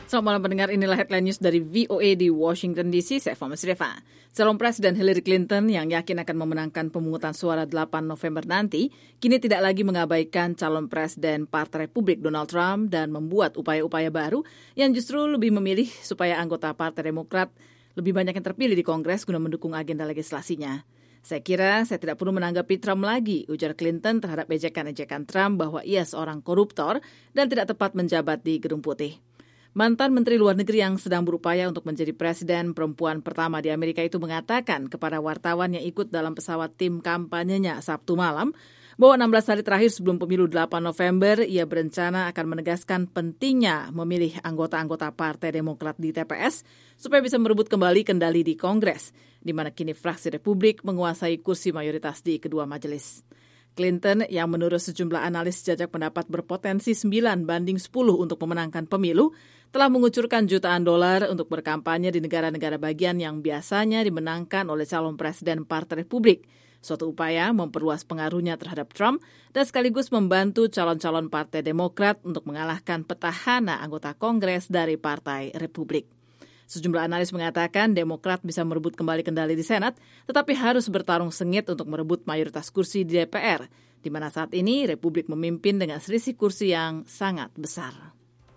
Selamat malam pendengar, inilah headline news dari VOA di Washington DC, saya Fama Sreva. Calon Presiden Hillary Clinton yang yakin akan memenangkan pemungutan suara 8 November nanti, kini tidak lagi mengabaikan calon Presiden Partai Republik Donald Trump dan membuat upaya-upaya baru yang justru lebih memilih supaya anggota Partai Demokrat lebih banyak yang terpilih di Kongres guna mendukung agenda legislasinya. Saya kira saya tidak perlu menanggapi Trump lagi, ujar Clinton terhadap ejekan-ejekan Trump bahwa ia seorang koruptor dan tidak tepat menjabat di Gedung Putih. Mantan Menteri Luar Negeri yang sedang berupaya untuk menjadi presiden perempuan pertama di Amerika itu mengatakan kepada wartawan yang ikut dalam pesawat tim kampanyenya Sabtu malam bahwa 16 hari terakhir sebelum pemilu 8 November, ia berencana akan menegaskan pentingnya memilih anggota-anggota Partai Demokrat di TPS supaya bisa merebut kembali kendali di Kongres, di mana kini fraksi Republik menguasai kursi mayoritas di kedua majelis. Clinton yang menurut sejumlah analis jajak pendapat berpotensi 9-10 untuk memenangkan pemilu, telah mengucurkan jutaan dolar untuk berkampanye di negara-negara bagian yang biasanya dimenangkan oleh calon presiden Partai Republik. Suatu upaya memperluas pengaruhnya terhadap Trump dan sekaligus membantu calon-calon Partai Demokrat untuk mengalahkan petahana anggota Kongres dari Partai Republik. Sejumlah analis mengatakan Demokrat bisa merebut kembali kendali di Senat, tetapi harus bertarung sengit untuk merebut mayoritas kursi di DPR, di mana saat ini Republik memimpin dengan selisih kursi yang sangat besar.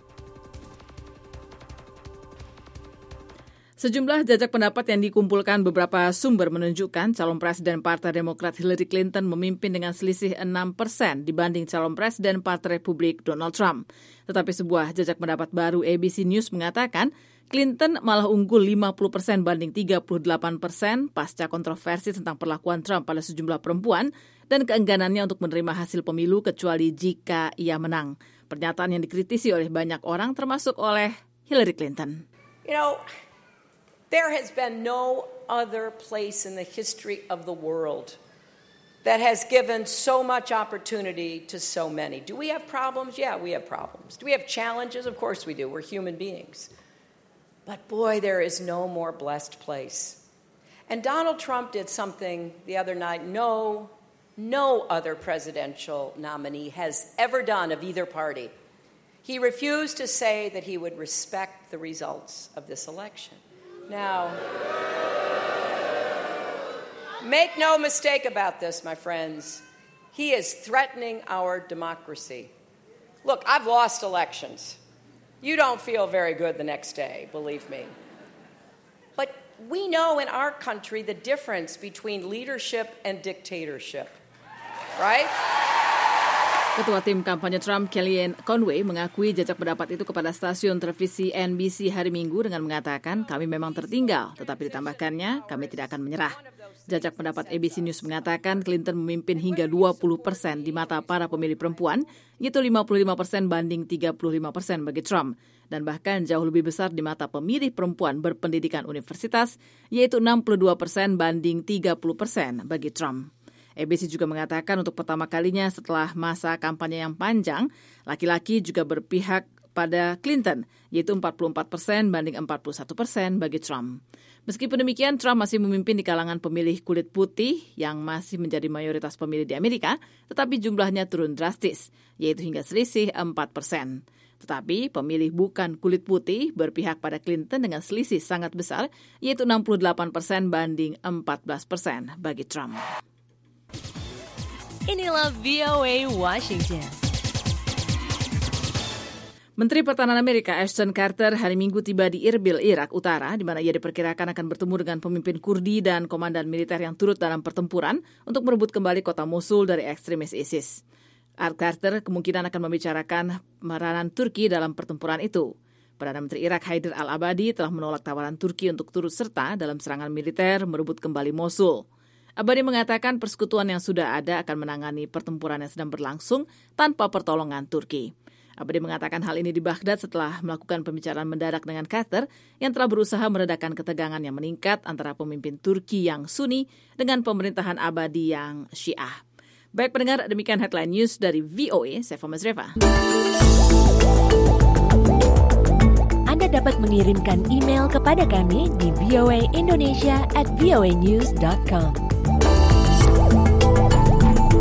Sejumlah jajak pendapat yang dikumpulkan beberapa sumber menunjukkan calon presiden Partai Demokrat Hillary Clinton memimpin dengan selisih 6% dibanding calon presiden Partai Republik Donald Trump. Tetapi sebuah jajak pendapat baru ABC News mengatakan Clinton malah unggul 50% banding 38% pasca kontroversi tentang perlakuan Trump pada sejumlah perempuan dan keengganannya untuk menerima hasil pemilu kecuali jika ia menang. Pernyataan yang dikritisi oleh banyak orang termasuk oleh Hillary Clinton. There has been no other place in the history of the world that has given so much opportunity to so many. Do we have problems? Yeah, we have problems. Do we have challenges? Of course we do. We're human beings. But boy, there is no more blessed place. And Donald Trump did something the other night no other presidential nominee has ever done of either party. He refused to say that he would respect the results of this election. Now, make no mistake about this, my friends. He is threatening our democracy. Look, I've lost elections. You don't feel very good the next day, believe me. But we know in our country the difference between leadership and dictatorship, right? Ketua tim kampanye Trump, Kellyanne Conway, mengakui jajak pendapat itu kepada stasiun televisi NBC hari Minggu dengan mengatakan, kami memang tertinggal, tetapi ditambahkannya, kami tidak akan menyerah. Jajak pendapat ABC News mengatakan Clinton memimpin hingga 20% di mata para pemilih perempuan, yaitu 55% banding 35% bagi Trump, dan bahkan jauh lebih besar di mata pemilih perempuan berpendidikan universitas, yaitu 62% banding 30% bagi Trump. ABC juga mengatakan untuk pertama kalinya setelah masa kampanye yang panjang, laki-laki juga berpihak pada Clinton, yaitu 44% banding 41% bagi Trump. Meskipun demikian, Trump masih memimpin di kalangan pemilih kulit putih yang masih menjadi mayoritas pemilih di Amerika, tetapi jumlahnya turun drastis, yaitu hingga selisih 4%. Tetapi pemilih bukan kulit putih berpihak pada Clinton dengan selisih sangat besar, yaitu 68% banding 14% bagi Trump. Inilah VOA Washington. Menteri Pertahanan Amerika Ashton Carter hari Minggu tiba di Irbil, Irak Utara, di mana ia diperkirakan akan bertemu dengan pemimpin Kurdi dan komandan militer yang turut dalam pertempuran untuk merebut kembali kota Mosul dari ekstremis ISIS. Carter kemungkinan akan membicarakan peranan Turki dalam pertempuran itu. Perdana Menteri Irak Haider al-Abadi telah menolak tawaran Turki untuk turut serta dalam serangan militer merebut kembali Mosul. Abadi mengatakan persekutuan yang sudah ada akan menangani pertempuran yang sedang berlangsung tanpa pertolongan Turki. Abadi mengatakan hal ini di Baghdad setelah melakukan pembicaraan mendadak dengan Carter yang telah berusaha meredakan ketegangan yang meningkat antara pemimpin Turki yang Sunni dengan pemerintahan Abadi yang Syiah. Baik pendengar, demikian headline news dari VOA, saya Fama Sreva. Anda dapat mengirimkan email kepada kami di voaindonesia@voanews.com.